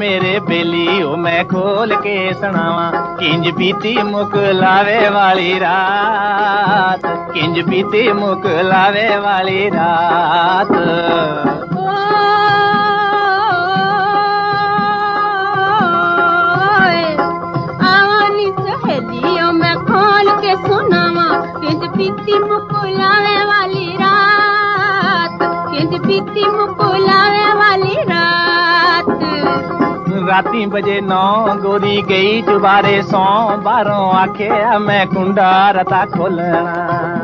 मेरे बेली ओ मैं खोल के सुनावा किंज बीती मुक लावे वाली रात किंज बीती मुक लावे वाली रात आवानी सहेलियों मैं खोल के सुनावा किंज बीती मुक लावे वाली रात किंज बीती मुक लावे वाली रात राती बजे 9 गोरी गई जुबारे 100 बारों आखे मैं कुंडा रता खोलना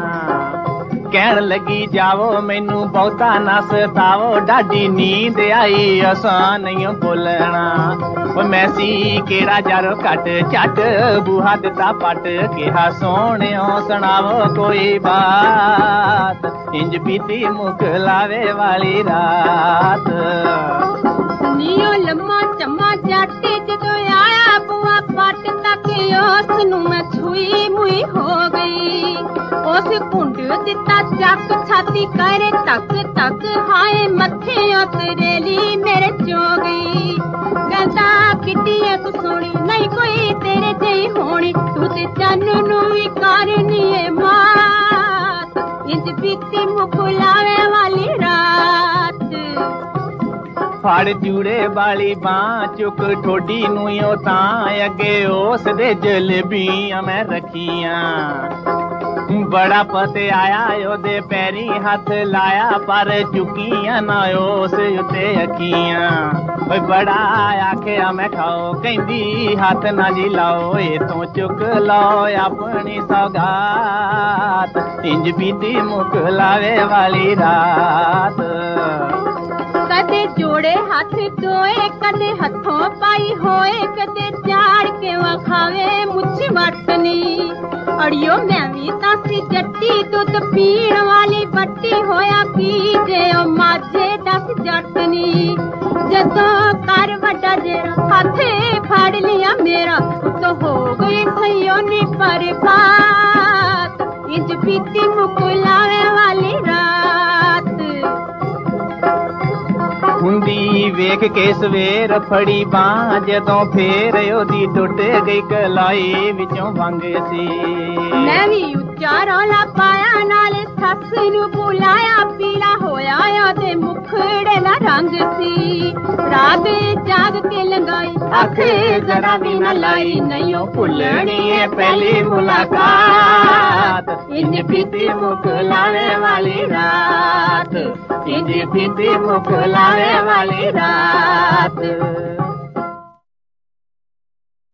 कहन लगी जावो मैनू बहुता ना सतावो डाडी नींद आई असा नहीं बोलना मैसी केड़ा जारो कट झट बूहा दिता पट कहा सोने सुनावो कोई बात इंज बीती मुक लावे वाली रात नियो लम्मा चम्मा जाटे जदों आया बुआ पट तक उस नूं मैं छुई मुई हो गई उस कुंड दिता चक छाती करे तक तक हाय मथे उतरेली मेरे चो गई कहता किड्डी तू सोनी नहीं कोई तेरे जही होनी तू ते चन नूं भी करनी है मात इंज बीती मुक लावे वाली रात फड़ जूड़े वाली बां चुक ठोडी नूं तां अगे उस दे जलेबियां मैं रखियां बड़ा पते आया ओदे पैरी हथ लाया पर चुकियां ना उस उत्ते अखियां बड़ा आखे मैं खाओ कहंदी हथ ना जी लाओ इतों चुक लो अपनी सौगात इंज बीती मुक लावे वाली रात कदे जोड़े हाथ धोए कदे हथों पाई होए कदे चाड़ के वखावे मुझ वटनी अड़ियो मैं भी तासी जट्टी दुध पीण वाली बट्टी होया पी जे ओ माझे दस जटनी जदों कर वड्डा जेरा हाथे फाड़ लिया मेरा तो हो गई सयो नी पर बात इंज बीती मुक लावे वाली रात हुंदी वेख के सवेर फड़ी बां जदों फेर ओदी टुट गई कलाई विचों वंग सी मैं भी उच्चा रौला पाया नाले सस नूं बुलाया पीला होया ओदे मुखड़े दा रंग सी रात जाग के लंगाई अख जरा भी न लाई नहीं भुलनी है पहली मुलाकात इंज बीती मुक लावे वाली रात इंज बीती मुक लावे वाली रात।